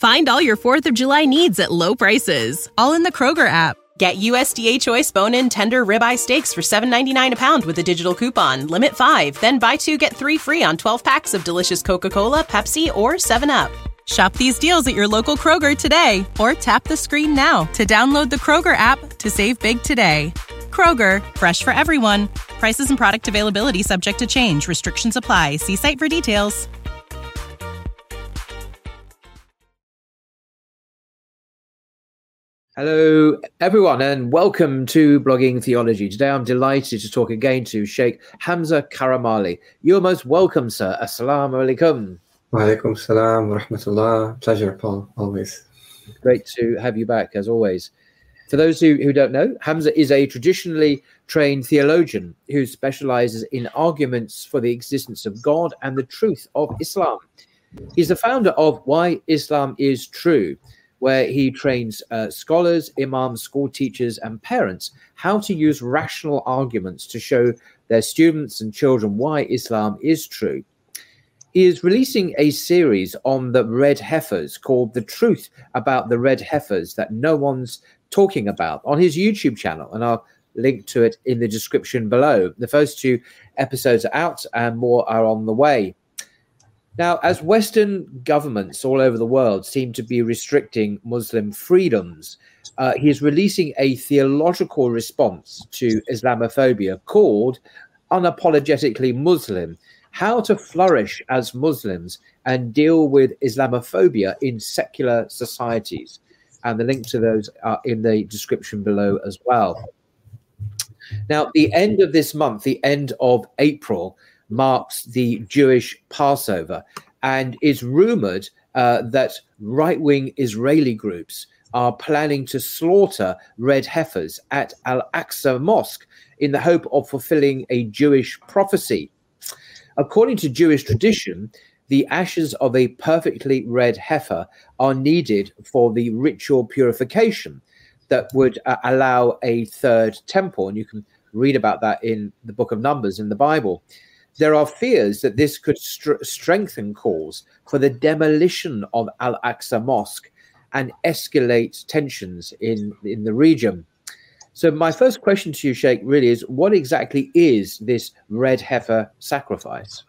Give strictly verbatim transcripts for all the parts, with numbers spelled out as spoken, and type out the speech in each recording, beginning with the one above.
Find all your fourth of July needs at low prices, all in the Kroger app. Get U S D A Choice bone-in tender ribeye steaks for seven ninety-nine a pound with a digital coupon. Limit five. Then buy two, get three free on twelve packs of delicious Coca-Cola, Pepsi, or seven up. Shop these deals at your local Kroger today, or tap the screen now to download the Kroger app to save big today. Kroger, fresh for everyone. Prices and product availability subject to change. Restrictions apply. See site for details. Hello, everyone, and welcome to Blogging Theology. Today, I'm delighted to talk again to Sheikh Hamza Karamali. You're most welcome, sir. Assalamu alaikum. Wa alaikum salam wa rahmatullah. Pleasure, Paul, always. Great to have you back, as always. For those who, who don't know, Hamza is a traditionally trained theologian who specializes in arguments for the existence of God and the truth of Islam. He's the founder of Why Islam is True, where he trains uh, scholars, imams, school teachers, and parents how to use rational arguments to show their students and children why Islam is true. He is releasing a series on the red heifers called The Truth About the Red Heifers That No One's Talking About on his YouTube channel, and I'll link to it in the description below. The first two episodes are out and more are on the way. Now, as Western governments all over the world seem to be restricting Muslim freedoms, uh, he is releasing a theological response to Islamophobia called Unapologetically Muslim: How to Flourish as Muslims and Deal with Islamophobia in Secular Societies. And the link to those are in the description below as well. Now, the end of this month, the end of April, marks the Jewish Passover, and is rumored uh, that right-wing Israeli groups are planning to slaughter red heifers at Al-Aqsa Mosque in the hope of fulfilling a Jewish prophecy. According to Jewish tradition, the ashes of a perfectly red heifer are needed for the ritual purification that would uh, allow a third temple, and you can read about that in the book of Numbers in the Bible. There are fears that this could st- strengthen calls for the demolition of Al-Aqsa Mosque and escalate tensions in, in the region. So my first question to you, Sheikh, really is, what exactly is this red heifer sacrifice?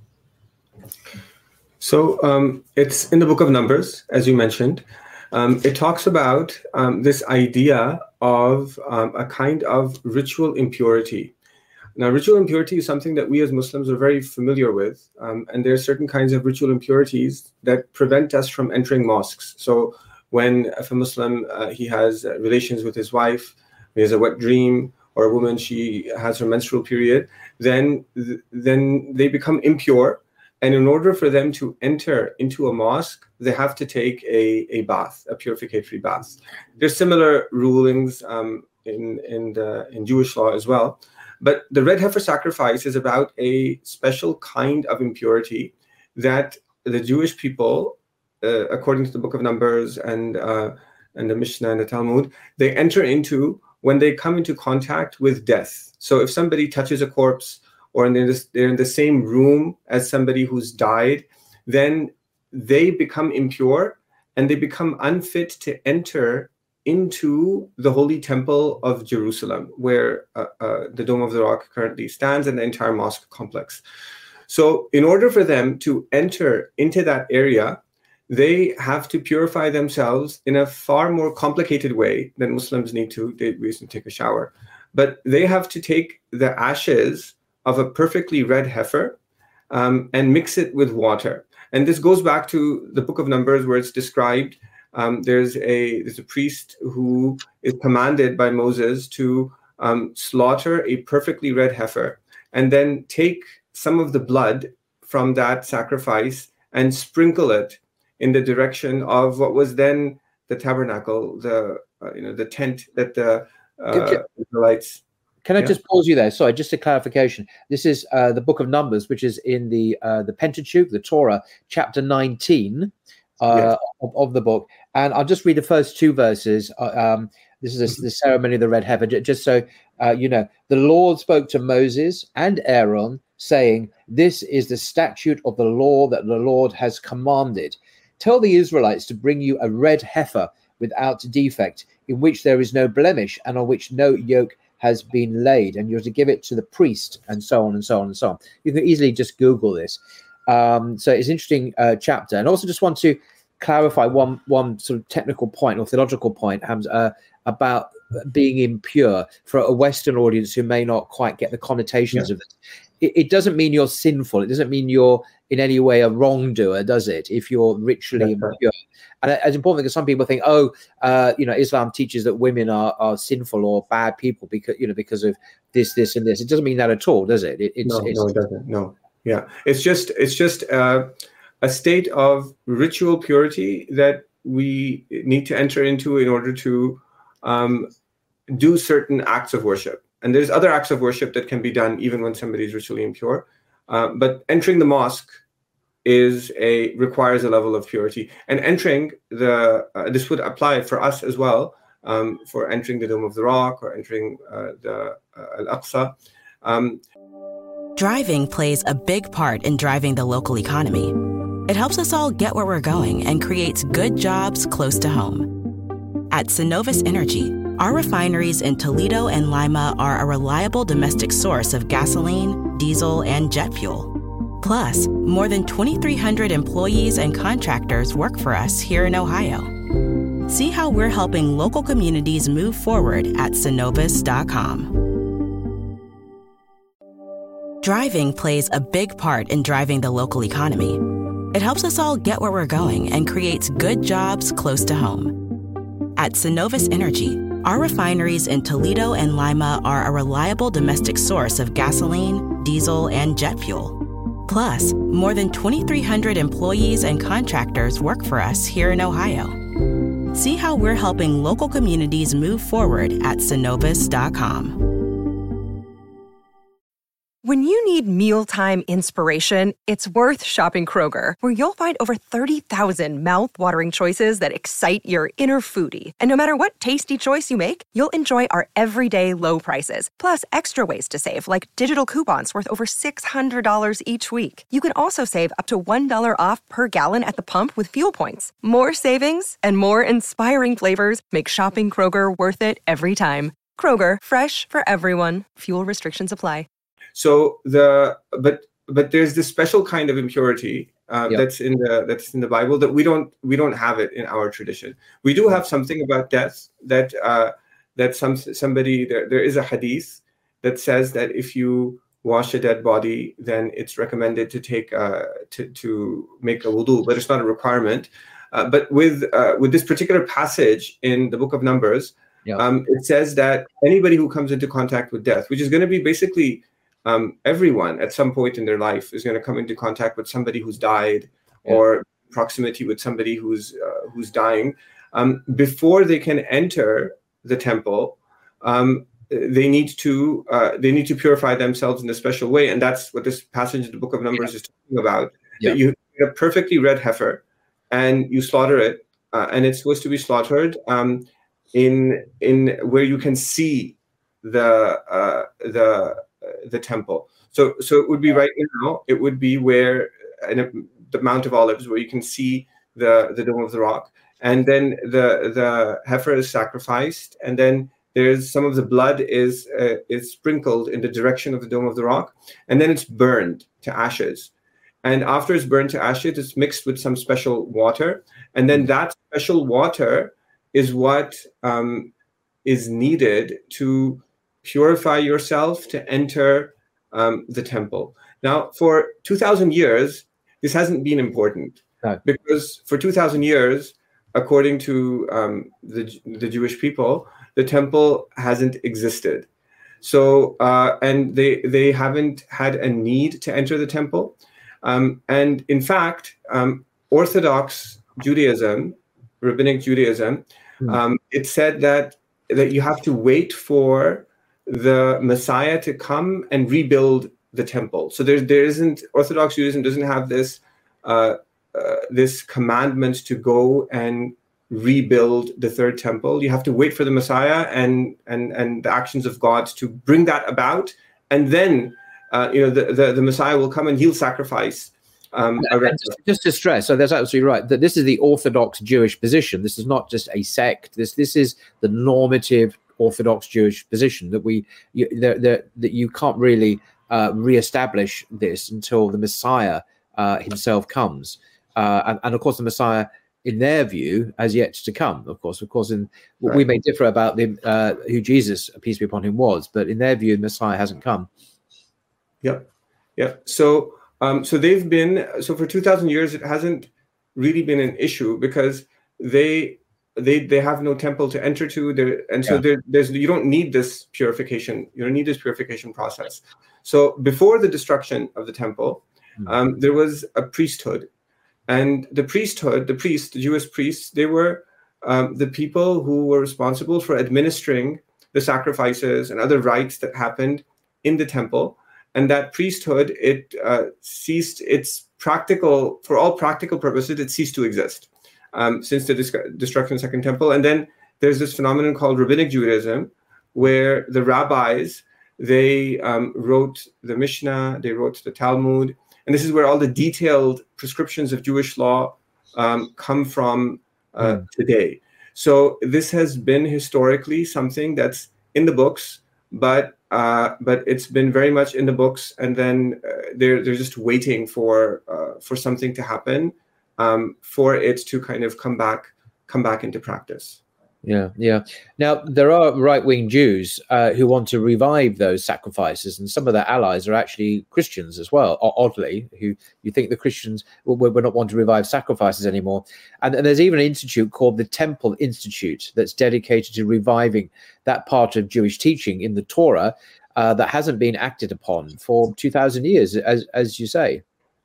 So um, it's in the book of Numbers, as you mentioned. Um, it talks about um, this idea of um, a kind of ritual impurity. Now, ritual impurity is something that we as Muslims are very familiar with, um, and there are certain kinds of ritual impurities that prevent us from entering mosques. So when if a Muslim, uh, he has uh, relations with his wife, he has a wet dream, or a woman, she has her menstrual period, then, th- then they become impure. And in order for them to enter into a mosque, they have to take a, a bath, a purificatory bath. There's similar rulings um, in, in, the, in Jewish law as well. But the red heifer sacrifice is about a special kind of impurity that the Jewish people, uh, according to the book of Numbers and uh, and the Mishnah and the Talmud, they enter into when they come into contact with death. So if somebody touches a corpse, or they're in, this, they're in the same room as somebody who's died, then they become impure and they become unfit to enter into the Holy Temple of Jerusalem, where uh, uh, the Dome of the Rock currently stands, and the entire mosque complex. So in order for them to enter into that area, they have to purify themselves in a far more complicated way than Muslims need to. They recently take a shower. But they have to take the ashes of a perfectly red heifer um, and mix it with water. And this goes back to the book of Numbers, where it's described Um, there's a there's a priest who is commanded by Moses to um, slaughter a perfectly red heifer and then take some of the blood from that sacrifice and sprinkle it in the direction of what was then the tabernacle, the uh, you know the tent that the uh, Israelites. Can I yeah. just pause you there? Sorry, just a clarification. This is uh, the book of Numbers, which is in the uh, the Pentateuch, the Torah, chapter nineteen. Uh, Yes. of, of the book, and I'll just read the first two verses. Uh, um, this is a, the ceremony of the red heifer. Just so uh, you know, the Lord spoke to Moses and Aaron, saying, "This is the statute of the law that the Lord has commanded. tell the Israelites to bring you a red heifer without defect, in which there is no blemish and on which no yoke has been laid, and you're to give it to the priest, and so on and so on and so on. You can easily just Google this. Um, so it's an interesting uh, chapter. And also just want to clarify one one sort of technical point or theological point, Hams, uh, about being impure for a Western audience who may not quite get the connotations yeah. of it. it. It doesn't mean you're sinful. It doesn't mean you're in any way a wrongdoer, does it? If you're ritually That's impure. Right. And it's important because some people think, oh, uh, you know, Islam teaches that women are, are sinful or bad people because, you know, because of this, this, and this. It doesn't mean that at all, does it? it it's, no, it's, no, it doesn't. No. Yeah. It's just, it's just uh, a state of ritual purity that we need to enter into in order to um, do certain acts of worship. And there's other acts of worship that can be done even when somebody is ritually impure. Uh, but entering the mosque is a requires a level of purity, and entering the uh, this would apply for us as well, um, for entering the Dome of the Rock or entering uh, the uh, Al-Aqsa. Um, Driving plays a big part in driving the local economy. It helps us all get where we're going and creates good jobs close to home. At Cenovus Energy, our refineries in Toledo and Lima are a reliable domestic source of gasoline, diesel, and jet fuel. Plus, more than twenty-three hundred employees and contractors work for us here in Ohio. See how we're helping local communities move forward at Cenovus dot com. Driving plays a big part in driving the local economy. It helps us all get where we're going and creates good jobs close to home. At Cenovus Energy, our refineries in Toledo and Lima are a reliable domestic source of gasoline, diesel, and jet fuel. Plus, more than twenty-three hundred employees and contractors work for us here in Ohio. See how we're helping local communities move forward at Cenovus dot com. When you need mealtime inspiration, it's worth shopping Kroger, where you'll find over thirty thousand mouth-watering choices that excite your inner foodie. And no matter what tasty choice you make, you'll enjoy our everyday low prices, plus extra ways to save, like digital coupons worth over six hundred dollars each week. You can also save up to one dollar off per gallon at the pump with fuel points. More savings and more inspiring flavors make shopping Kroger worth it every time. Kroger, fresh for everyone. Fuel restrictions apply. So the but but there's this special kind of impurity uh, yep. that's in the that's in the Bible that we don't we don't have it in our tradition. We do have something about death that uh, that some somebody there there is a hadith that says that if you wash a dead body, then it's recommended to take uh, to to make a wudu, but it's not a requirement. Uh, but with uh, with this particular passage in the Book of Numbers, yep. um, it says that anybody who comes into contact with death, which is going to be basically Um, everyone at some point in their life is going to come into contact with somebody who's died yeah. or proximity with somebody who's uh, who's dying. Um, before they can enter the temple, um, they need to uh, they need to purify themselves in a special way, and that's what this passage in the Book of Numbers yeah. is talking about. Yeah. That you get a perfectly red heifer, and you slaughter it, uh, and it's supposed to be slaughtered um, in in where you can see the uh, the the temple. So so it would be right now, it would be where in a, the Mount of Olives, where you can see the, the Dome of the Rock. And then the the heifer is sacrificed. And then there's some of the blood is uh, is sprinkled in the direction of the Dome of the Rock. And then it's burned to ashes. And after it's burned to ashes, it's mixed with some special water. And then that special water is what um, is needed to purify yourself to enter um, the temple. Now, for two thousand years, this hasn't been important no. because for two thousand years, according to um, the, the Jewish people, the temple hasn't existed. So, uh, and they they haven't had a need to enter the temple. Um, and in fact, um, Orthodox Judaism, Rabbinic Judaism, mm. um, it said that that you have to wait for the Messiah to come and rebuild the temple. So there, there isn't, Orthodox Judaism doesn't have this uh, uh, this commandment to go and rebuild the third temple. You have to wait for the Messiah and and and the actions of God to bring that about, and then uh, you know the, the the Messiah will come and he'll sacrifice um, a red just, just to stress, so that's absolutely right, that this is the Orthodox Jewish position. This is not just a sect. This this is the normative Orthodox Jewish position that we you, the, the, that you can't really uh, reestablish this until the Messiah uh, himself comes, uh, and, and of course the Messiah, in their view, has yet to come. Of course, of course, in right. we may differ about the uh, who Jesus, peace be upon him, was, but in their view, the Messiah hasn't come. Yep, yep. So, um, so they've been so for two thousand years. It hasn't really been an issue because they they they have no temple to enter to. There, and so yeah. there, there's you don't need this purification. You don't need this purification process. So before the destruction of the temple, mm-hmm. um, there was a priesthood. And the priesthood, the priests, the Jewish priests, they were um, the people who were responsible for administering the sacrifices and other rites that happened in the temple. And that priesthood, it uh, ceased its practical, for all practical purposes, it ceased to exist um, since the dis- destruction of the Second Temple. And then there's this phenomenon called Rabbinic Judaism, where the rabbis, they um, wrote the Mishnah, they wrote the Talmud. And this is where all the detailed prescriptions of Jewish law um, come from uh, mm. today. So this has been historically something that's in the books, but uh, but it's been very much in the books, and then uh, they're they're just waiting for uh, for something to happen um, for it to kind of come back come back into practice. Yeah, yeah. Now, there are right-wing Jews uh, who want to revive those sacrifices, and some of their allies are actually Christians as well, oddly, who you think the Christians will, will not want to revive sacrifices anymore. And, and there's even an institute called the Temple Institute that's dedicated to reviving that part of Jewish teaching in the Torah uh, that hasn't been acted upon for two thousand years, as as you say.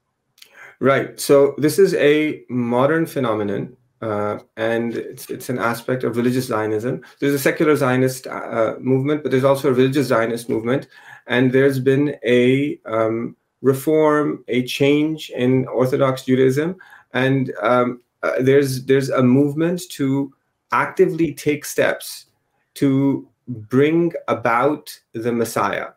Right. So this is a modern phenomenon. Uh, and it's it's an aspect of religious Zionism. There's a secular Zionist uh, movement, but there's also a religious Zionist movement. And there's been a um, reform, a change in Orthodox Judaism. And um, uh, there's there's a movement to actively take steps to bring about the Messiah.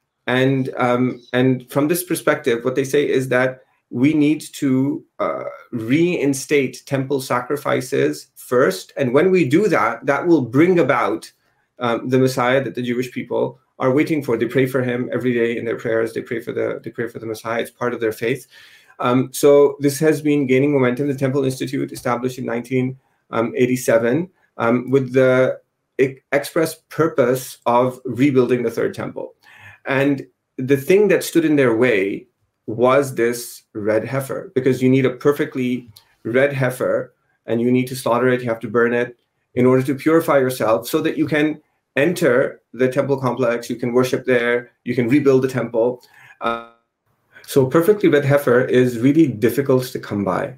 And um, and from this perspective, what they say is that we need to uh, reinstate temple sacrifices first. And when we do that, that will bring about um, the Messiah that the Jewish people are waiting for. They pray for him every day in their prayers. They pray for the they pray for the Messiah. It's part of their faith. Um, so this has been gaining momentum. The Temple Institute, established in nineteen eighty-seven, um, with the express purpose of rebuilding the third temple. And the thing that stood in their way was this red heifer, because you need a perfectly red heifer and you need to slaughter it, you have to burn it in order to purify yourself so that you can enter the temple complex, you can worship there, you can rebuild the temple. Uh, so perfectly red heifer is really difficult to come by.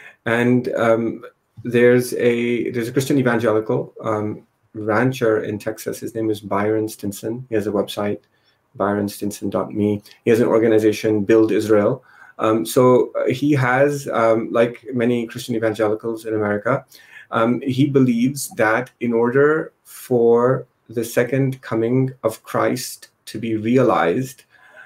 And um, there's a there's a Christian evangelical um, rancher in Texas. His name is Byron Stinson. He has a website, byron stinson dot me. He has an organization, Build Israel. Um, so he has, um, like many Christian evangelicals in America, um, he believes that in order for the second coming of Christ to be realized,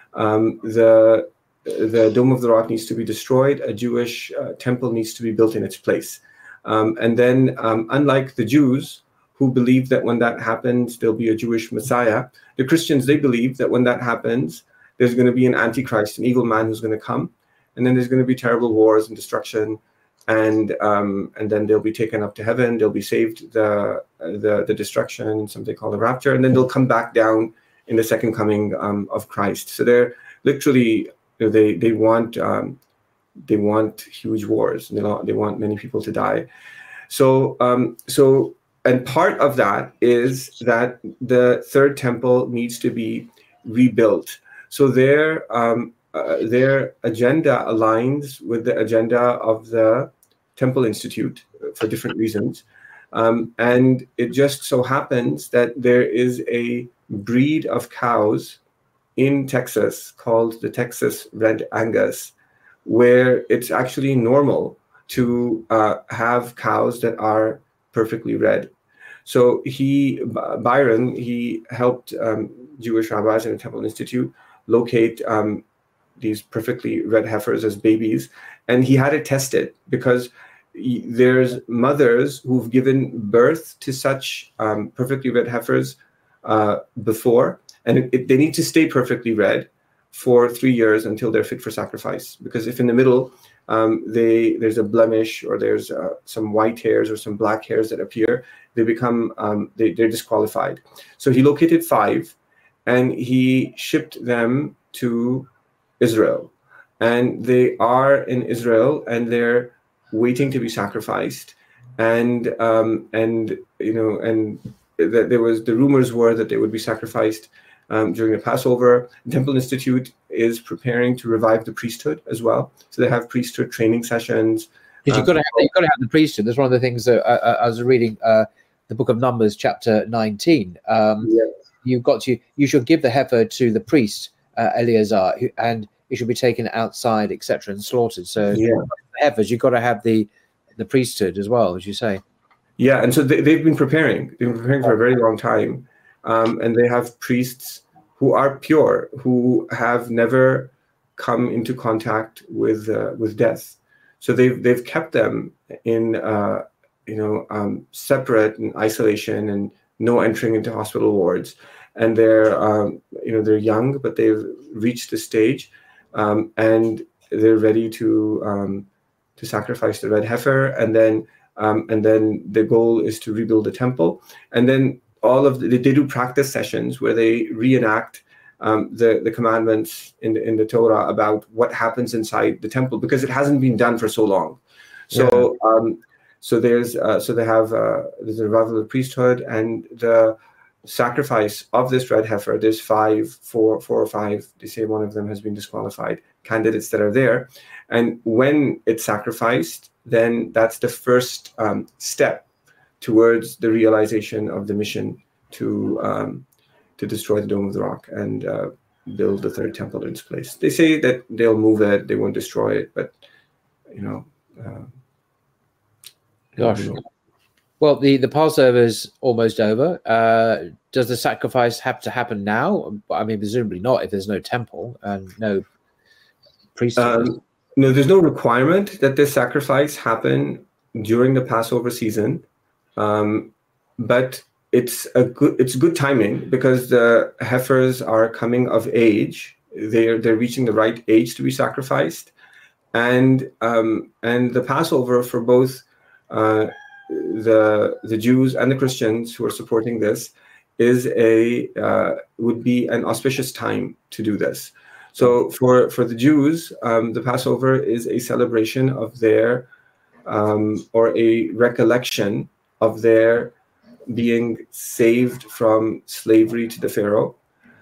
um, the the Dome of the Rock needs to be destroyed. A Jewish uh, temple needs to be built in its place. Um, and then, um, unlike the Jews, who believe that when that happens, there'll be a Jewish Messiah, the Christians, they believe that when that happens, there's going to be an Antichrist, an evil man who's going to come, and then there's going to be terrible wars and destruction, and um, and then they'll be taken up to heaven, they'll be saved the the, the destruction, something called the rapture, and then they'll come back down in the second coming um, of Christ. So they're literally, you know, they they want um, they want huge wars, and they want, they want many people to die. So um, so. And part of that is that the third temple needs to be rebuilt. So their um, uh, their agenda aligns with the agenda of the Temple Institute for different reasons. Um, and it just so happens that there is a breed of cows in Texas called the Texas Red Angus, where it's actually normal to uh, have cows that are perfectly red. So he, Byron, he helped um, Jewish rabbis in the Temple Institute locate um, these perfectly red heifers as babies, and he had it tested because there's mothers who've given birth to such um, perfectly red heifers uh, before, and it, it, they need to stay perfectly red for three years until they're fit for sacrifice. Because if in the middle um, they there's a blemish or there's uh, some white hairs or some black hairs that appear, they become um, they, they're disqualified. So he located five, and he shipped them to Israel, and they are in Israel, and they're waiting to be sacrificed. And um, and you know and that there was the rumors were that they would be sacrificed Um, during the Passover. The Temple Institute is preparing to revive the priesthood as well. So they have priesthood training sessions. Because you've got to have, you've got to have the priesthood. That's one of the things that I, I was reading uh, the book of Numbers, chapter nineteen. Um, yes. You've got to, you should give the heifer to the priest, uh, Eleazar, who, and it should be taken outside, et cetera, and slaughtered. So yeah. the heifers, you've got to have the, the priesthood as well, as you say. Yeah, and so they, they've been preparing. They've been preparing for a very long time. Um, and they have priests who are pure, who have never come into contact with uh, with death. So they've they've kept them in uh, you know um, separate and isolation, and no entering into hospital wards. And they're um, you know they're young, but they've reached the stage, um, and they're ready to um, to sacrifice the red heifer, and then um, and then the goal is to rebuild the temple, and then. All of the, they do practice sessions where they reenact um, the the commandments in the, in the Torah about what happens inside the temple, because it hasn't been done for so long. So yeah. um, so there's uh, so they have uh, there's a revival of the priesthood, and the sacrifice of this red heifer. There's five, four, four or five. They say one of them has been disqualified. Candidates that are there, and when it's sacrificed, then that's the first um, step towards the realization of the mission to um, to destroy the Dome of the Rock and uh, build the third temple in its place. They say that they'll move it, they won't destroy it, but you know. Uh, Gosh. You know. Well, the, the Passover is almost over. Uh, does the sacrifice have to happen now? I mean, presumably not if there's no temple and no priesthood. Um, no, there's no requirement that this sacrifice happen during the Passover season. Um, but it's a good it's good timing, because the heifers are coming of age. They're they're reaching the right age to be sacrificed, and um, and the Passover for both uh, the the Jews and the Christians who are supporting this is a uh, would be an auspicious time to do this. So for for the Jews, um, the Passover is a celebration of their um, or a recollection of their being saved from slavery to the Pharaoh.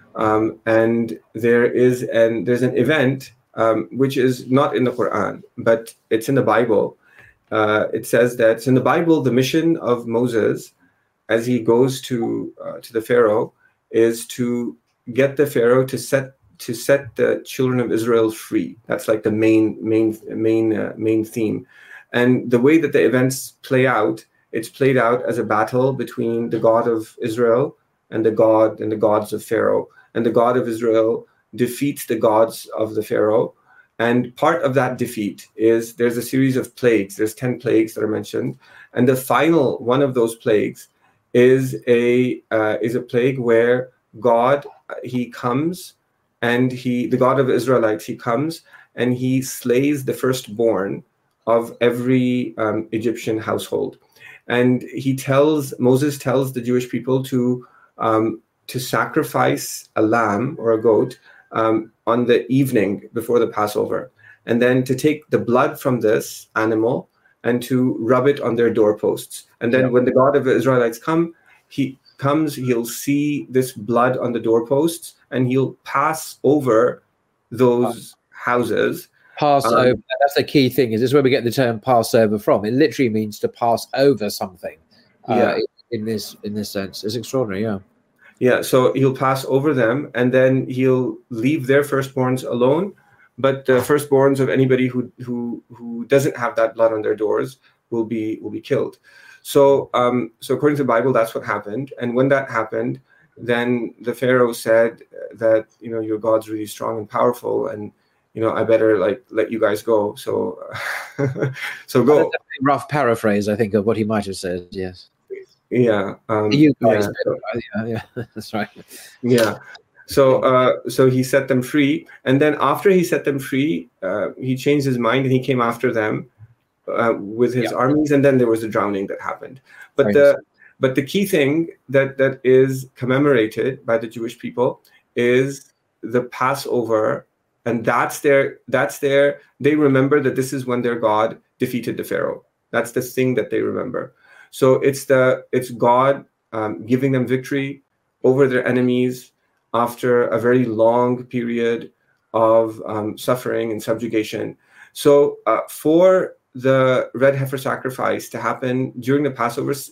Um, and there is an there's an event um, which is not in the Quran, but it's in the Bible. Uh, it says that in the Bible, the mission of Moses, as he goes to uh, to the Pharaoh, is to get the Pharaoh to set to set the children of Israel free. That's like the main main main uh, main theme. And the way that the events play out, it's played out as a battle between the God of Israel and the God and the gods of Pharaoh. And the God of Israel defeats the gods of the Pharaoh. And part of that defeat is there's a series of plagues. There's ten plagues that are mentioned. And the final one of those plagues is a uh, is a plague where God, he comes and he, the God of Israelites, he comes and he slays the firstborn of every um, Egyptian household. And he tells, Moses tells the Jewish people to um, to sacrifice a lamb or a goat um, on the evening before the Passover, and then to take the blood from this animal and to rub it on their doorposts. And then yeah. when the God of the Israelites come, he comes, he'll see this blood on the doorposts, and he'll pass over those houses. Passover, um, that's the key thing. Is this where we get the term Passover from? It literally means to pass over something. Uh, yeah. in, in this in this sense, it's extraordinary. Yeah. Yeah. So he'll pass over them, and then he'll leave their firstborns alone. But the firstborns of anybody who who who doesn't have that blood on their doors will be will be killed. So um, so according to the Bible, that's what happened. And when that happened, then the Pharaoh said that, you know, your God's really strong and powerful, and you know, I better like let you guys go. So, so go. That's a rough paraphrase, I think, of what he might have said. Yes. Yeah. Um, you guys. yeah. Yeah, yeah, that's right. Yeah. So, uh, so he set them free, and then after he set them free, uh, he changed his mind and he came after them uh, with his yeah. armies, and then there was a drowning that happened. But Very the nice. but the key thing that that is commemorated by the Jewish people is the Passover, and that's their that's their they remember that this is when their God defeated the Pharaoh. That's the thing that they remember. So it's the it's God um, giving them victory over their enemies after a very long period of um, suffering and subjugation. So uh, for the red heifer sacrifice to happen during the Passover s-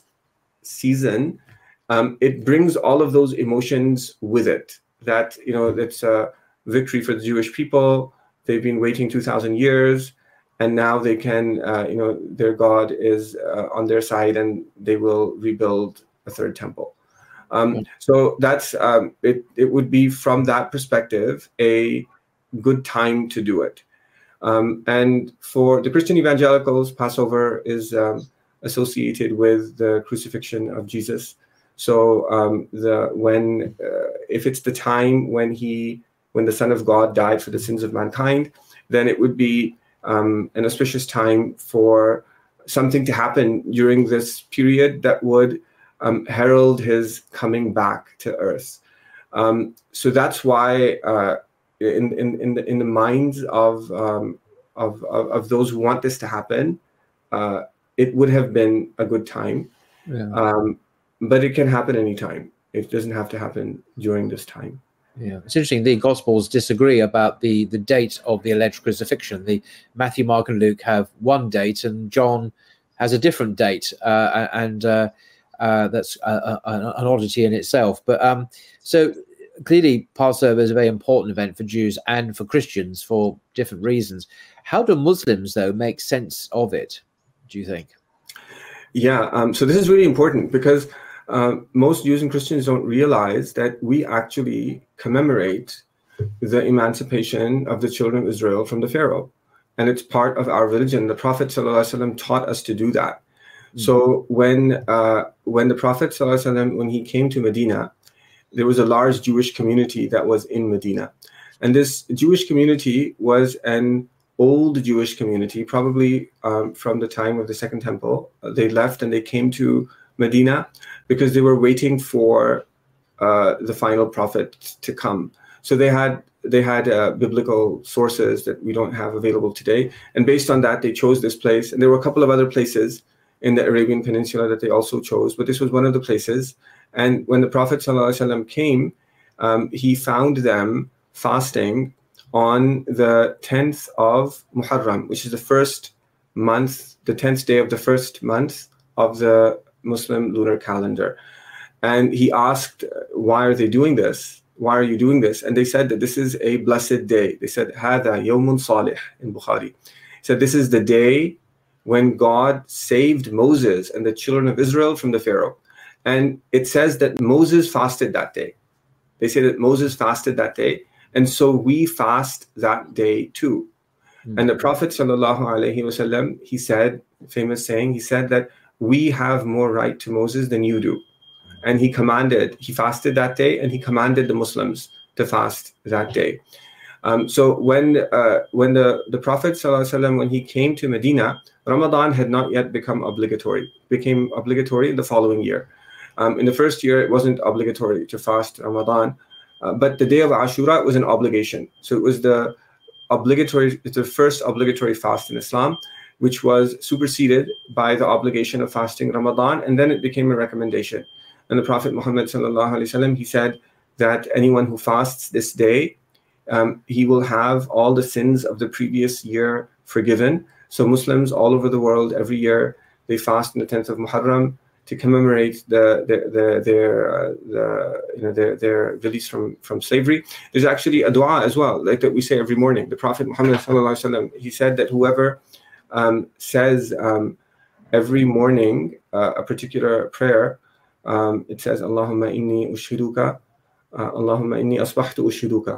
season, um, it brings all of those emotions with it. That, you know, it's a victory for the Jewish people. They've been waiting two thousand years, and now they can, uh, you know, their God is uh, on their side, and they will rebuild a third temple. Um, so that's um, it. It would be from that perspective a good time to do it. Um, and for the Christian evangelicals, Passover is um, associated with the crucifixion of Jesus. So um, the when uh, if it's the time when he when the Son of God died for the sins of mankind, then it would be um, an auspicious time for something to happen during this period that would Um, herald his coming back to earth. Um, so that's why, uh, in in in the in the minds of um, of, of of those who want this to happen, uh, it would have been a good time. Yeah. Um, but it can happen anytime. It doesn't have to happen during this time. Yeah, it's interesting. The Gospels disagree about the the date of the alleged crucifixion. The Matthew, Mark, and Luke have one date, and John has a different date. Uh, and uh, Uh, that's uh, uh, an oddity in itself. But um, so clearly Passover is a very important event for Jews and for Christians for different reasons. How do Muslims, though, make sense of it, do you think? Yeah, um, so this is really important because uh, most Jews and Christians don't realize that we actually commemorate the emancipation of the children of Israel from the Pharaoh. And it's part of our religion. The Prophet ﷺ taught us to do that. So when uh, when the Prophet ﷺ, when he came to Medina, there was a large Jewish community that was in Medina. And this Jewish community was an old Jewish community, probably um, from the time of the Second Temple. They left and they came to Medina because they were waiting for uh, the final prophet to come. So they had they had uh, biblical sources that we don't have available today. And based on that, they chose this place. And there were a couple of other places in the Arabian Peninsula that they also chose, but this was one of the places. And when the Prophet ﷺ came, um, he found them fasting on the tenth of Muharram, which is the first month, the tenth day of the first month of the Muslim lunar calendar. And he asked, why are they doing this? Why are you doing this? And they said that this is a blessed day. They said, هَذَا يَوْمٌ صَالِحٌ in Bukhari. He said, this is the day when God saved Moses and the children of Israel from the Pharaoh. And it says that Moses fasted that day. They say that Moses fasted that day. And so we fast that day too. Mm-hmm. And the Prophet sallallahu alaihi wasallam, he said, famous saying, he said that we have more right to Moses than you do. And he commanded, he fasted that day, and he commanded the Muslims to fast that day. Um, so when uh, when the, the Prophet ﷺ, when he came to Medina, Ramadan had not yet become obligatory. It became obligatory in the following year. Um, in the first year, it wasn't obligatory to fast Ramadan, uh, but the day of Ashura was an obligation. So it was the obligatory, it's the first obligatory fast in Islam, which was superseded by the obligation of fasting Ramadan, and then it became a recommendation. And the Prophet Muhammad sallallahu alaihi wasallam, he said that anyone who fasts this day, Um, he will have all the sins of the previous year forgiven. So Muslims all over the world, every year, they fast on the tenth of Muharram to commemorate the, the, the, their uh, the, you know their their release from, from slavery. There's actually a dua as well, like that we say every morning. The Prophet Muhammad sallallahu alaihi wasallam, he said that whoever um, says um, every morning uh, a particular prayer, um, it says Allahumma inni ushiduka, uh, Allahumma inni asbahtu ushiduka.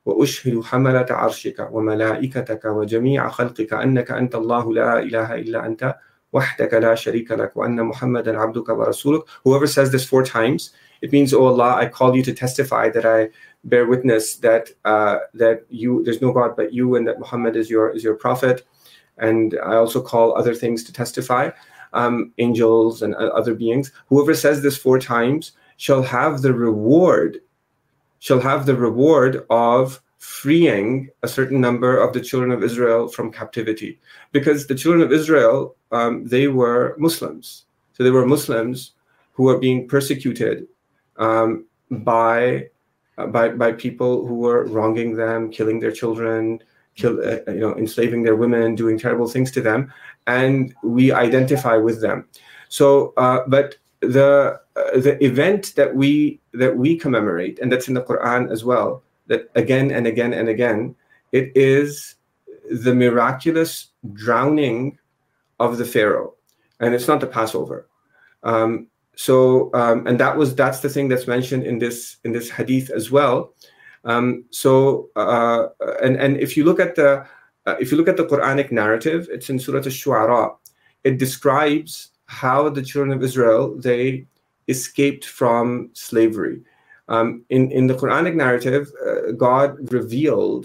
وأشهد حملة عرشك وملائكتك وجميع خلقك أنك أنت الله لا إله إلا أنت وحدك لا شريك لك وأن محمدا عبدك ورسولك. Whoever says this four times, it means, oh Allah, I call you to testify that I bear witness that uh, that you there's no God but you, and that Muhammad is your is your prophet. And I also call other things to testify, um, angels and other beings. Whoever says this four times shall have the reward, shall have the reward of freeing a certain number of the children of Israel from captivity. Because the children of Israel, um, they were Muslims. So they were Muslims who were being persecuted um, by, uh, by by people who were wronging them, killing their children, kill, uh, you know, enslaving their women, doing terrible things to them, and we identify with them. So, uh, but the uh, the event that we that we commemorate, and that's in the Quran as well, that again and again and again, it is the miraculous drowning of the Pharaoh, and it's not the Passover. Um, so, um, and that was that's the thing that's mentioned in this in this hadith as well. Um, so, uh, and and if you look at the uh, if you look at the Quranic narrative, it's in Surah Ash-Shu'ara. It describes how the children of Israel, they escaped from slavery. Um, in in the Quranic narrative, uh, God revealed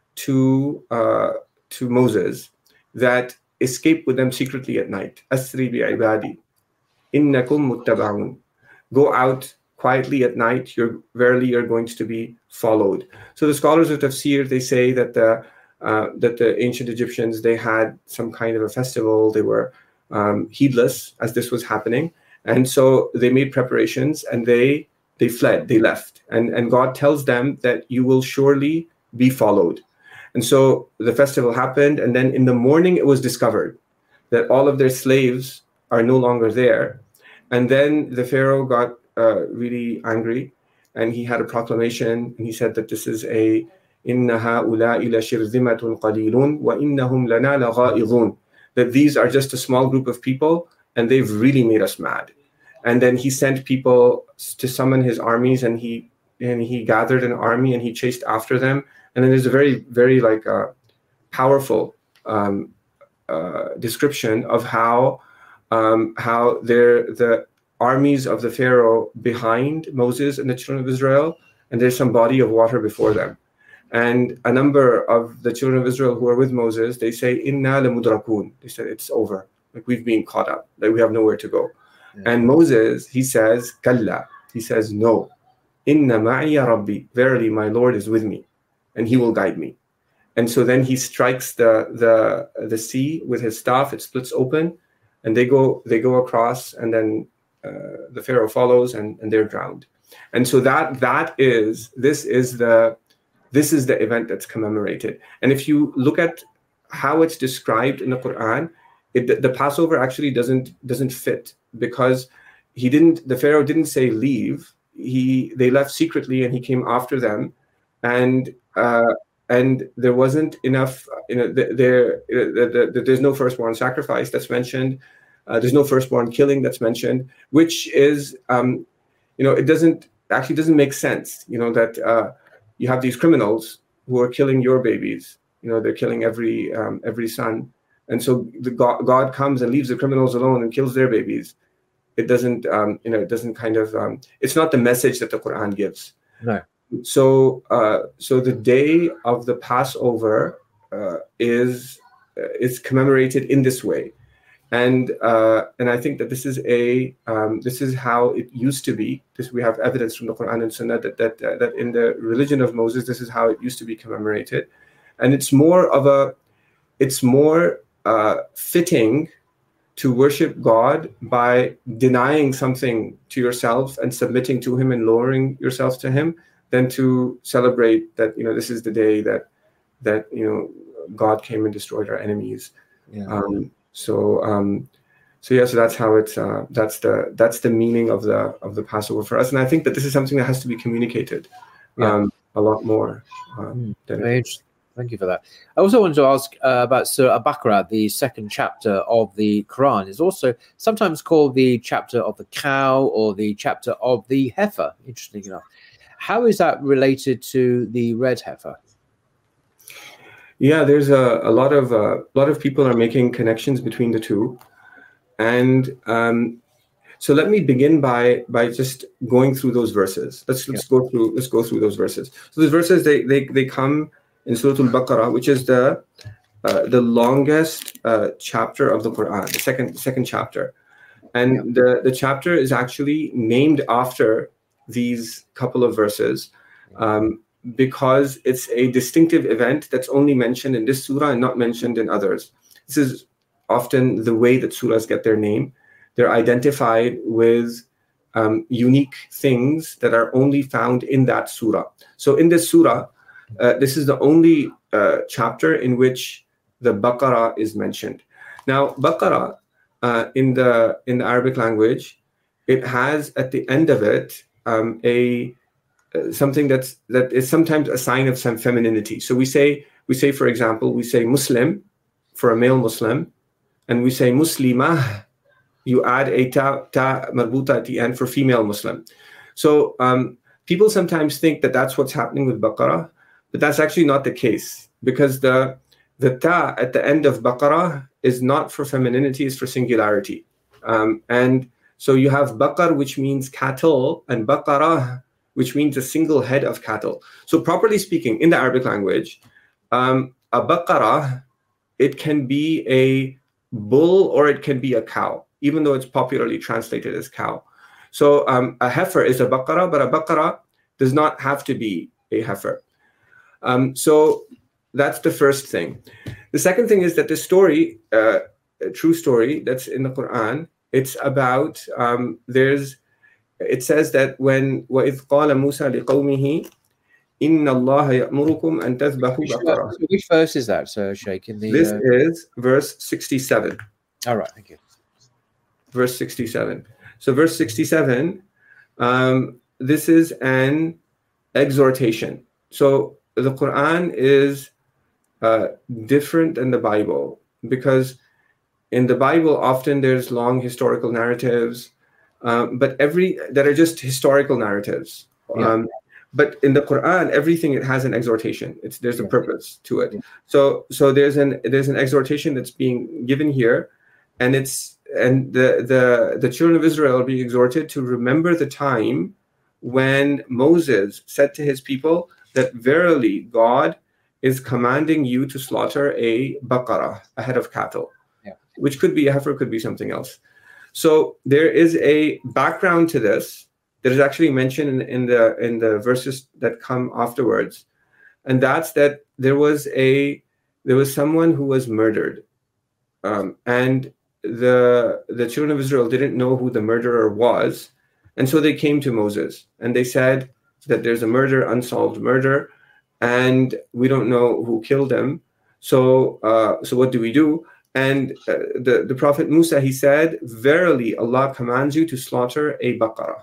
to uh, to Moses that escape with them secretly at night. Asri bi ibadi, innakum muttaba'un. Go out quietly at night. You're verily you're going to be followed. So the scholars of tafsir, they say that the uh, that the ancient Egyptians, they had some kind of a festival. They were um, heedless as this was happening, and so they made preparations and they they fled. They left, and and God tells them that you will surely be followed. And so the festival happened, and then in the morning it was discovered that all of their slaves are no longer there. And then the Pharaoh got uh, really angry, and he had a proclamation, and he said that this is a إِنَّ هَؤُلَاءِ لَشِرْذِمَةٌ قَلِيلٌ وَإِنَّهُمْ لَنَا لَغَائِظُونَ, that these are just a small group of people, and they've really made us mad. And then he sent people to summon his armies, and he and he gathered an army, and he chased after them. And then there's a very, very like uh, powerful um, uh, description of how um, how there the armies of the Pharaoh behind Moses and the children of Israel, and there's some body of water before them. And a number of the children of Israel who are with Moses, they say, "Inna lamudrakun." They said, "It's over. Like we've been caught up. Like we have nowhere to go." Yeah. And Moses, he says, "Kalla." He says, "No. Inna ma'iya Rabbi. Verily, my Lord is with me, and he will guide me." And so then he strikes the the the sea with his staff. It splits open, and they go they go across, and then uh, the Pharaoh follows, and, and they're drowned. And so that that is this is the this is the event that's commemorated. And if you look at how it's described in the Quran, it, the, the Passover actually doesn't doesn't fit, because he didn't the Pharaoh didn't say leave. He they left secretly, and he came after them, and uh, and there wasn't enough. You know, there, there the, the, there's no firstborn sacrifice that's mentioned. Uh, there's no firstborn killing that's mentioned, which is, um, you know, it doesn't actually doesn't make sense. You know that uh, you have these criminals who are killing your babies. You know, they're killing every um, every son, and so the God, God comes and leaves the criminals alone and kills their babies. It doesn't, um, you know, it doesn't kind of. Um, it's not the message that the Quran gives. No. So, uh, so the day of the Passover uh, is uh, is commemorated in this way, and uh, and I think that this is a um, this is how it used to be. This we have evidence from the Quran and Sunnah that that uh, that in the religion of Moses, this is how it used to be commemorated, and it's more of a, it's more uh, fitting to worship God by denying something to yourself and submitting to Him and lowering yourself to Him, than to celebrate that, you know, this is the day that that you know God came and destroyed our enemies. Yeah. Um, so um, so yeah, so that's how it's uh, that's the that's the meaning of the of the Passover for us, and I think that this is something that has to be communicated yeah. um, a lot more. Um, mm, very interesting. Thank you for that. I also wanted to ask uh, about Surah Al-Baqarah, the second chapter of the Quran. Is also sometimes called the chapter of the cow or the chapter of the heifer, interesting enough. how is that related to the red heifer? Yeah, there's a, a lot of a uh, lot of people are making connections between the two, and um, so let me begin by by just going through those verses. Let's let's yeah. go through let's go through those verses. So those verses they they they come in Surah Al-Baqarah, which is the uh, the longest uh, chapter of the Quran, the second second chapter, and yeah. the the chapter is actually named after these couple of verses. Um, because it's a distinctive event that's only mentioned in this surah and not mentioned in others. This is often the way that surahs get their name. They're identified with um, unique things that are only found in that surah. So in this surah, uh, this is the only uh, chapter in which the Baqarah is mentioned. Now, Baqarah, uh, in the in the Arabic language, it has at the end of it um, a Uh, something that's that is sometimes a sign of some femininity. So we say we say for example we say Muslim for a male Muslim, and we say Muslimah. You add a ta ta marbuta at the end for female Muslim. So um, people sometimes think that that's what's happening with Baqarah, but that's actually not the case, because the the ta at the end of Baqarah is not for femininity; it's for singularity. Um, and so you have Baqar, which means cattle, and Baqarah, which means a single head of cattle. So properly speaking, in the Arabic language, um, a baqarah, it can be a bull or it can be a cow, even though it's popularly translated as cow. So um, a heifer is a baqarah, but a baqarah does not have to be a heifer. Um, so that's the first thing. The second thing is that the story, uh, a true story that's in the Quran, it's about, um, there's, it says that when وَإِذْ قَالَ مُوسَى لِقَوْمِهِ إِنَّ اللَّهَ يَأْمُرُكُمْ أَن تَذْبَحُوا بَقَرَةً. Which verse is that, Sir Sheikh? In the, this uh... is verse sixty-seven. All right, thank you. Verse sixty-seven. So verse sixty-seven, um, this is an exhortation. So the Quran is uh, different than the Bible, because in the Bible often there's long historical narratives, um, but every that are just historical narratives. Yeah. Um, but in the Quran, everything it has an exhortation. It's there's a purpose to it. Yeah. So so there's an there's an exhortation that's being given here, and it's and the the the children of Israel are being exhorted to remember the time when Moses said to his people that verily God is commanding you to slaughter a baqarah, a head of cattle, yeah. which could be a heifer, could be something else. So there is a background to this that is actually mentioned in, in the in the verses that come afterwards, and that's that there was a there was someone who was murdered, um, and the the children of Israel didn't know who the murderer was, and so they came to Moses and they said that there's a murder, unsolved murder, and we don't know who killed him. So uh, so what do we do? And uh, the the Prophet Musa, he said, "Verily, Allah commands you to slaughter a baqarah."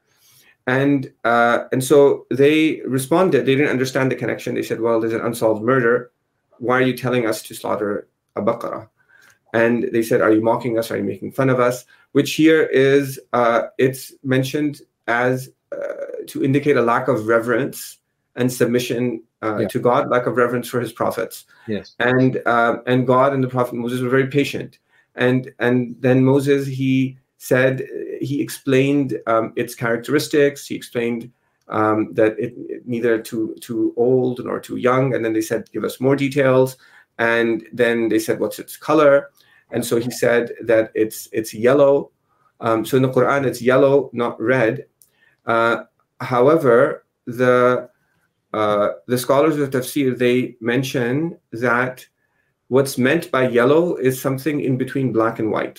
And uh, and so they responded. They didn't understand the connection. They said, "Well, there's an unsolved murder. Why are you telling us to slaughter a baqarah?" And they said, "Are you mocking us? Are you making fun of us?" Which here is uh, it's mentioned as uh, to indicate a lack of reverence and submission uh, yeah. to God, lack of reverence for His prophets. Yes. And uh, and God and the Prophet Moses were very patient. And and then Moses, he said, he explained um, its characteristics. He explained um, that it, it neither too too old nor too young. And then they said, give us more details. And then they said, what's its color? And so he said that it's it's yellow. Um, so in the Quran, it's yellow, not red. Uh, however, the uh, the scholars of tafsir, they mention that what's meant by yellow is something in between black and white.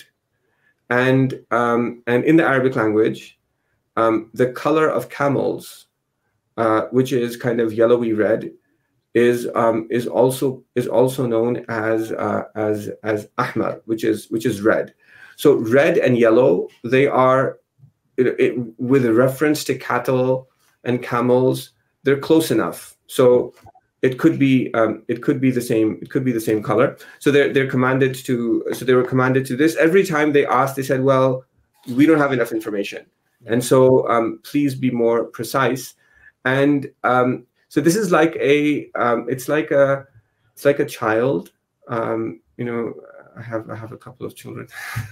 And um, and in the Arabic language, um, the color of camels, uh, which is kind of yellowy red, is um, is also is also known as uh, as as ahmar, which is which is red. So red and yellow, they are it, it, with a reference to cattle and camels, they're close enough. So it could be um, it could be the same it could be the same color. So they're they're commanded to so they were commanded to this. Every time they asked, they said, "Well, we don't have enough information, and so um, please be more precise." and um, so this is like a um, it's like a it's like a child. Um, you know, I have I have a couple of children,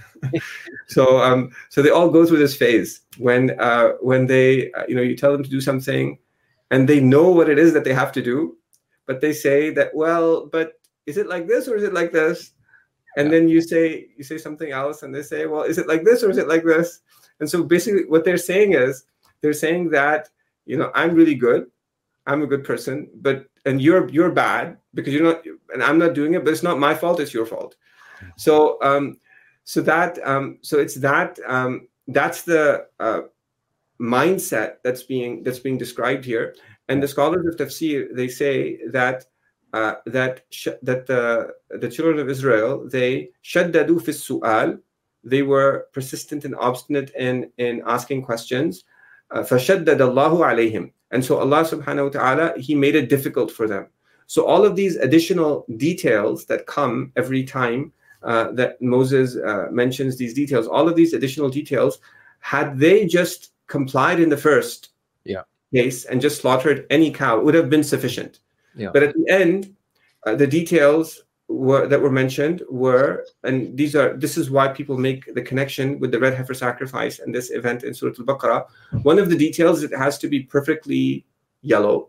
so um, so they all go through this phase when uh, when they uh, you know you tell them to do something, and they know what it is that they have to do, but they say that, well, but is it like this or is it like this? And then you say you say something else, and they say, well, is it like this or is it like this? And so basically, what they're saying is they're saying that, you know, I'm really good, I'm a good person, but and you're you're bad because you're not, and I'm not doing it, but it's not my fault, it's your fault. So um, so that um, so it's that um, that's the uh, mindset that's being that's being described here. And the scholars of tafsir, they say that. Uh, that sh- that the the children of Israel, they shaddadu fi su'al, they were persistent and obstinate in in asking questions. فَشَدَّدَ اللَّهُ عَلَيْهِمْ, and so Allah subhanahu wa ta'ala, He made it difficult for them. So all of these additional details that come every time uh, that Moses uh, mentions these details, all of these additional details, had they just complied in the first yeah. case and just slaughtered any cow, it would have been sufficient. Yeah. But at the end, uh, the details were, that were mentioned were, and these are, this is why people make the connection with the red heifer sacrifice and this event in Surah Al-Baqarah. One of the details, it has to be perfectly yellow.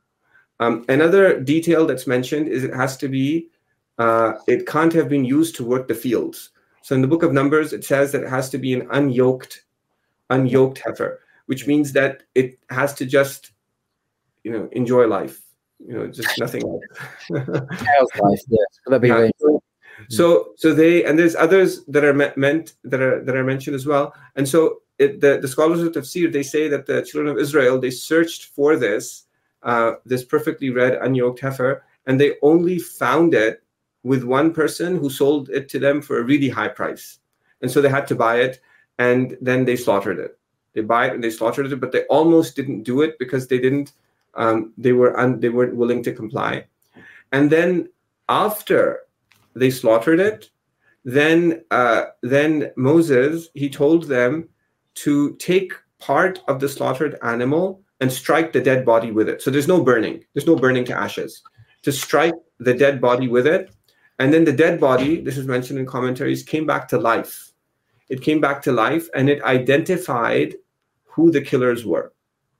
Um, another detail that's mentioned is it has to be, uh, it can't have been used to work the fields. So in the book of Numbers, it says that it has to be an unyoked, unyoked heifer, which means that it has to just, you know, enjoy life. You know, just nothing else. Child's life, yes. That'd be Yeah. very- So, so, so they, and there's others that are me- meant that are that are mentioned as well. And so, it, the the scholars of tafsir, they say that the children of Israel, they searched for this uh, this perfectly red unyoked heifer, and they only found it with one person who sold it to them for a really high price, and so they had to buy it, and then they slaughtered it. They buy it and they slaughtered it, but they almost didn't do it because they didn't. Um, they were un- they weren't willing to comply, and then after they slaughtered it, then uh, then Moses, he told them to take part of the slaughtered animal and strike the dead body with it. So there's no burning, there's no burning to ashes. To strike the dead body with it, and then the dead body, this is mentioned in commentaries, came back to life. It came back to life, and it identified who the killers were.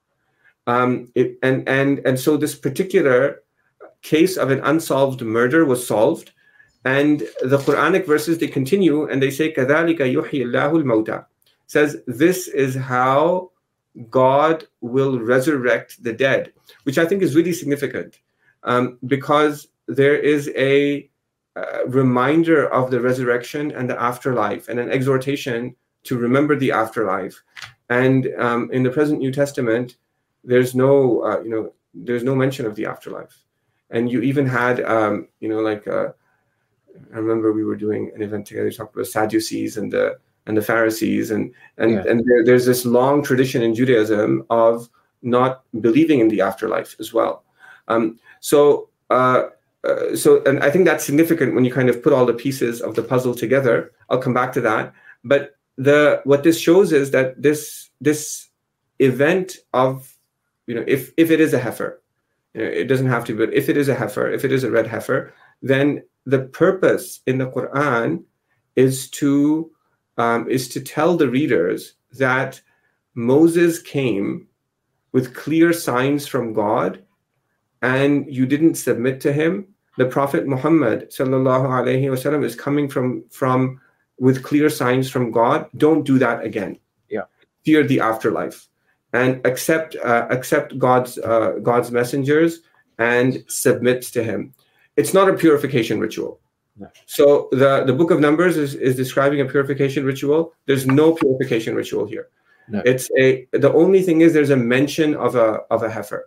Um, it, and and and so this particular case of an unsolved murder was solved, and the Quranic verses, they continue and they say, كَذَلِكَ يُحْيِي اللَّهُ الْمَوْتَى, says this is how God will resurrect the dead, which I think is really significant um, because there is a uh, reminder of the resurrection and the afterlife, and an exhortation to remember the afterlife. And um, in the present New Testament, there's no, uh, you know, there's no mention of the afterlife. And you even had, um, you know, like, uh, I remember we were doing an event together, talking about Sadducees and the and the Pharisees, and and yeah. and there, there's this long tradition in Judaism of not believing in the afterlife as well. Um, so, uh, uh, so, and I think that's significant when you kind of put all the pieces of the puzzle together. I'll come back to that, but the what this shows is that this this event of, you know, if, if it is a heifer, you know, it doesn't have to, but if it is a heifer, if it is a red heifer, then the purpose in the Quran is to um, is to tell the readers that Moses came with clear signs from God, and you didn't submit to him. The Prophet Muhammad sallallahu alaihi wasallam is coming from from with clear signs from God. Don't do that again. Yeah, fear the afterlife. And accept uh, accept God's uh, God's messengers and submit to Him. It's not a purification ritual. No. So the, the book of Numbers is, is describing a purification ritual. There's no purification ritual here. No. It's a the only thing is there's a mention of a of a heifer.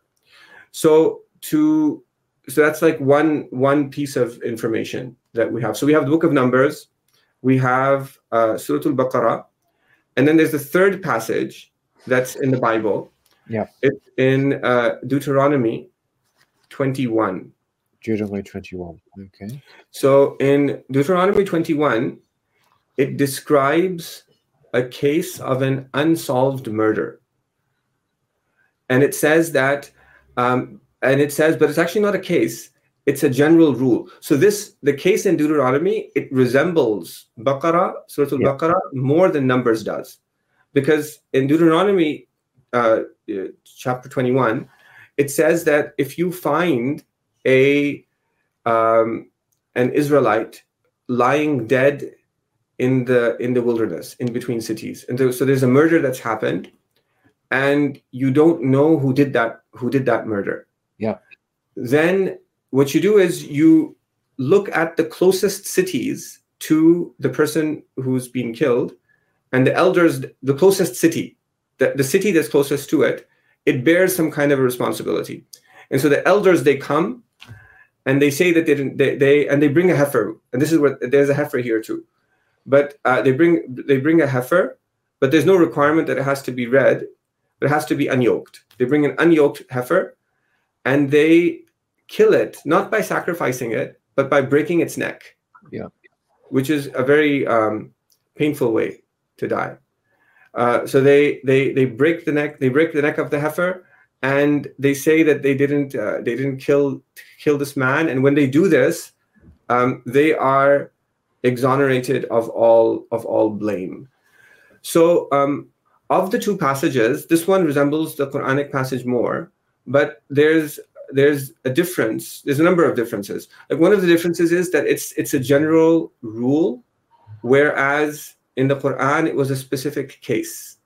So to so that's like one one piece of information that we have. So we have the book of Numbers, we have uh, Surah Al-Baqarah, and then there's the third passage that's in the Bible. Yeah. It's in uh, Deuteronomy twenty-one. Deuteronomy twenty-one. Okay. So in Deuteronomy twenty-one, it describes a case of an unsolved murder. and it says that, um, and it says, but it's actually not a case. It's a general rule. So this, the case in Deuteronomy, it resembles Baqarah, Surah Al-Baqarah, yeah. more than Numbers does. Because in Deuteronomy uh, chapter twenty-one, it says that if you find a um, an Israelite lying dead in the in the wilderness, in between cities, and there, so there's a murder that's happened, and you don't know who did that who did that murder. Yeah. Then what you do is you look at the closest cities to the person who's been killed, and the elders, the closest city, the, the city that's closest to it, it bears some kind of a responsibility. And so the elders, they come and they say that they didn't, they, they and they bring a heifer. And this is where there's a heifer here too. But uh, they bring they bring a heifer, but there's no requirement that it has to be red, but it has to be unyoked. They bring an unyoked heifer, and they kill it, not by sacrificing it, but by breaking its neck. Yeah, which is a very um, painful way to die. Uh, so they they they break the neck. They break the neck of the heifer, and they say that they didn't uh, they didn't kill kill this man. And when they do this, um, they are exonerated of all of all blame. So um, of the two passages, this one resembles the Quranic passage more, but there's there's a difference. There's a number of differences. Like one of the differences is that it's it's a general rule, whereas in the Quran it was a specific case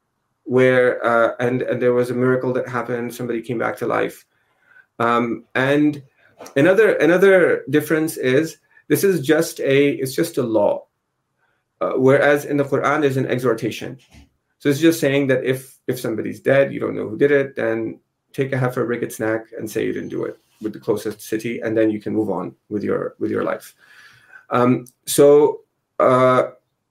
where uh, and and there was a miracle that happened. Somebody came back to life. Um, and another another difference is this is just a it's just a law, uh, whereas in the Quran there's an exhortation. So it's just saying that if if somebody's dead, you don't know who did it, then take a heifer, break its neck, and say you didn't do it with the closest city, and then you can move on with your with your life. Um, so uh,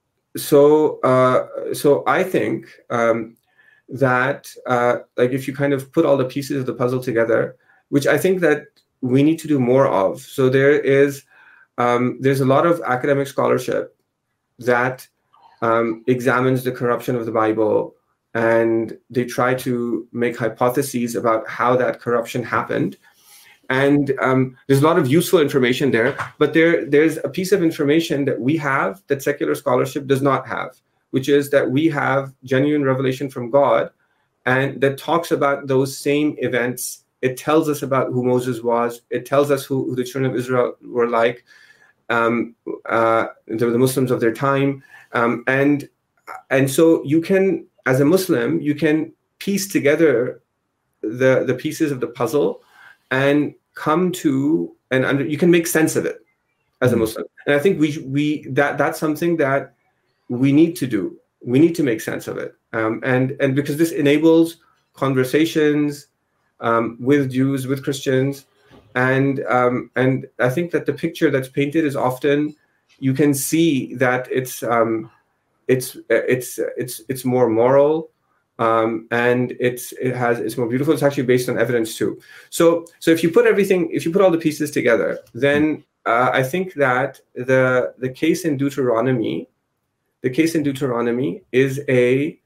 so uh, so I think um, that uh, like if you kind of put all the pieces of the puzzle together, which I think that we need to do more of. So there is um, there's a lot of academic scholarship that um, examines the corruption of the Bible, and they try to make hypotheses about how that corruption happened. And um, there's a lot of useful information there, but there there's a piece of information that we have that secular scholarship does not have, which is that we have genuine revelation from God, and that talks about those same events. It tells us about who Moses was. It tells us who, who the children of Israel were like, um, uh, the, the Muslims of their time. Um, and and so you can, as a Muslim, you can piece together the, the pieces of the puzzle and come to, and under, you can make sense of it as a Muslim. And I think we we that that's something that we need to do. We need to make sense of it. Um, and, and because this enables conversations um, with Jews, with Christians. And um, and I think that the picture that's painted is often, you can see that it's um, it's it's it's it's more moral, um, and it's it has it's more beautiful. It's actually based on evidence too. So so if you put everything, if you put all the pieces together, then uh, I think that the the case in Deuteronomy, the case in Deuteronomy is a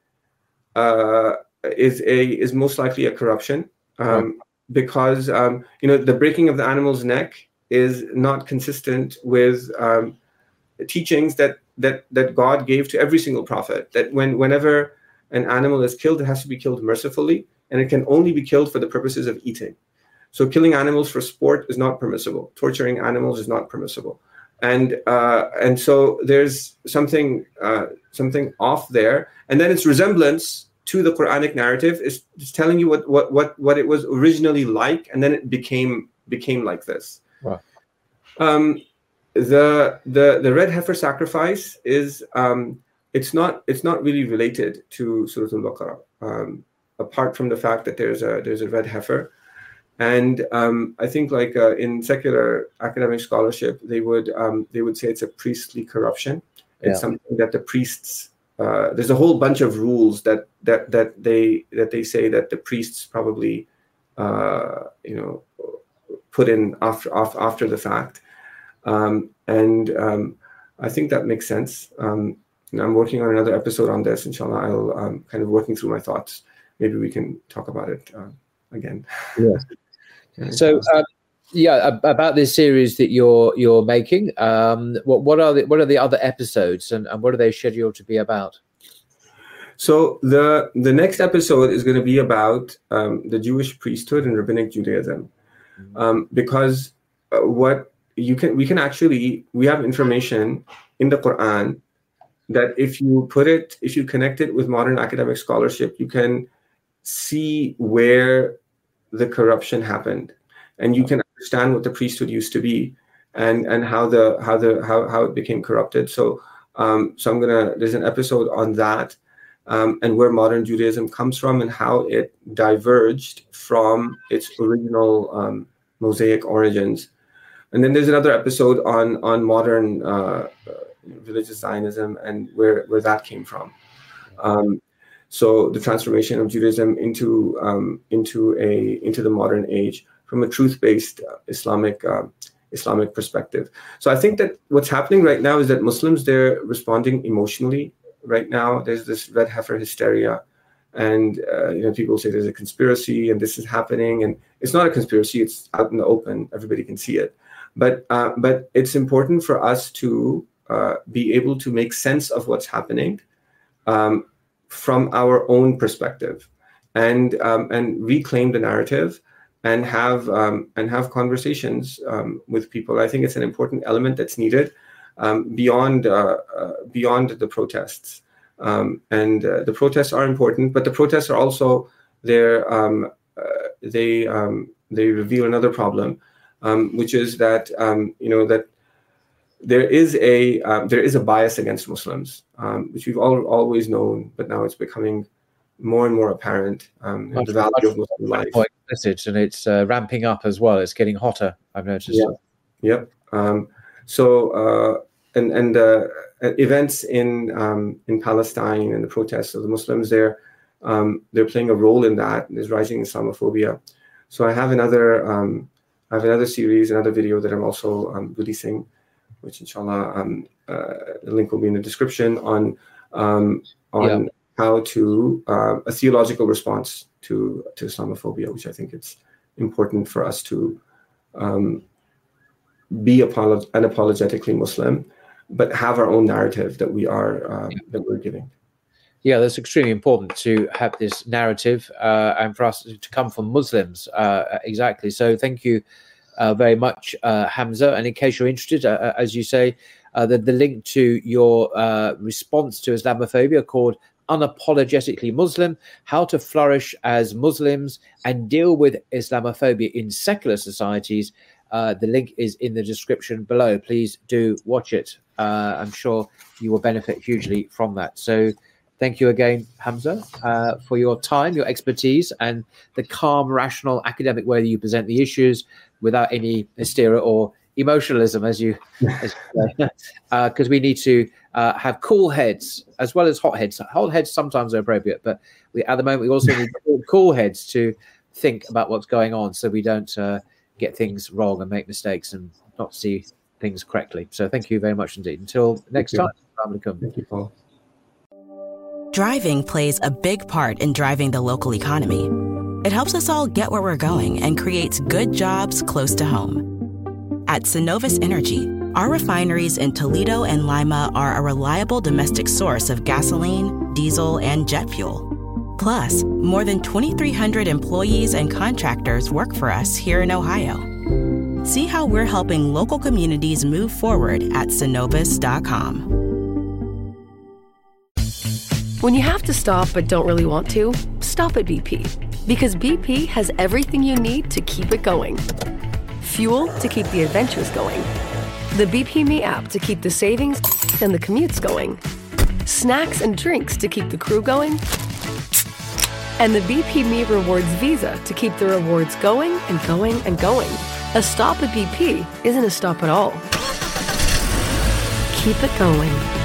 uh, is a is most likely a corruption. Um, because, um, you know, the breaking of the animal's neck is not consistent with um, teachings that, that that God gave to every single prophet, that when whenever an animal is killed, it has to be killed mercifully, and it can only be killed for the purposes of eating. So killing animals for sport is not permissible. Torturing animals is not permissible. And uh, and so there's something uh, something off there. And then its resemblance to the Quranic narrative is just telling you what, what what what it was originally like, and then it became became like this. Wow. Um, the the the red heifer sacrifice is um, it's not it's not really related to Surah Al-Baqarah, um, apart from the fact that there's a there's a red heifer, and um, I think like uh, in secular academic scholarship they would um, they would say it's a priestly corruption. It's yeah. something that the priests. Uh, there's a whole bunch of rules that that that they that they say that the priests probably uh, you know put in after after, after the fact, um, and um, I think that makes sense. Um, and I'm working on another episode on this. Inshallah, I'll um, kind of working through my thoughts. maybe we can talk about it uh, again. Yes. So, uh, yeah, about this series that you're you're making, um, what what are the what are the other episodes, and, and what are they scheduled to be about? So the the next episode is going to be about um, the Jewish priesthood and rabbinic Judaism, um, because uh, what you can we can actually we have information in the Quran that if you put it if you connect it with modern academic scholarship, you can see where the corruption happened, and you can understand what the priesthood used to be, and and how the how the how how it became corrupted. So um, so I'm gonna there's an episode on that. Um, and where modern Judaism comes from and how it diverged from its original um, Mosaic origins. And then there's another episode on on modern uh, religious Zionism and where, where that came from. Um, so the transformation of Judaism into um, into a into the modern age from a truth-based uh, Islamic uh, Islamic perspective. So I think that what's happening right now is that Muslims, they're responding emotionally. Right now, there's this red heifer hysteria, and uh, you know, people say there's a conspiracy and this is happening, and it's not a conspiracy. It's out in the open; everybody can see it. But uh, but it's important for us to uh, be able to make sense of what's happening um, from our own perspective, and um, and reclaim the narrative, and have um, and have conversations um, with people. I think it's an important element that's needed. Um, beyond uh, uh, beyond the protests, um, and uh, the protests are important, but the protests are also there. Um, uh, they um, they reveal another problem, um, which is that um, you know that there is a uh, there is a bias against Muslims, um, which we've all always known, but now it's becoming more and more apparent. Um, much, the value much, of Muslim life, more explicit, and it's uh, ramping up as well. It's getting hotter. I've noticed. Yeah. Yep. Um, so. Uh, And and uh, events in um, in Palestine and the protests of the Muslims there, um, they're playing a role in that. There's rising Islamophobia. So I have another um, I have another series, another video that I'm also um, releasing, which inshallah um, uh, the link will be in the description on um, on yeah. how to uh, a theological response to to Islamophobia, which I think it's important for us to um, be apolog- unapologetically Muslim, but have our own narrative that we are um, that we're giving. Yeah, that's extremely important to have this narrative uh, and for us to come from Muslims. Uh, exactly. So thank you uh, very much, uh, Hamza. And in case you're interested, uh, as you say, uh, the, the link to your uh, response to Islamophobia called Unapologetically Muslim, How to Flourish as Muslims and Deal with Islamophobia in Secular Societies. Uh, the link is in the description below. Please do watch it. Uh, I'm sure you will benefit hugely from that. So thank you again, Hamza, uh, for your time, your expertise, and the calm, rational, academic way that you present the issues without any hysteria or emotionalism, as you as you say, because uh, we need to uh, have cool heads as well as hot heads. Hot heads sometimes are appropriate, but we, at the moment we also need cool heads to think about what's going on, so we don't uh, get things wrong and make mistakes and not see things correctly. So thank you very much indeed. Until next time. Thank you, Paul. Driving plays a big part in driving the local economy. It helps us all get where we're going and creates good jobs close to home. At Synovus Energy, our refineries in Toledo and Lima are a reliable domestic source of gasoline, diesel, and jet fuel. Plus, more than twenty-three hundred employees and contractors work for us here in Ohio. See how we're helping local communities move forward at Synovus dot com. When you have to stop but don't really want to, stop at B P. Because B P has everything you need to keep it going. Fuel to keep the adventures going. The B P Me app to keep the savings and the commutes going. Snacks and drinks to keep the crew going. And the B P Me Rewards Visa to keep the rewards going and going and going. A stop at B P isn't a stop at all. Keep it going.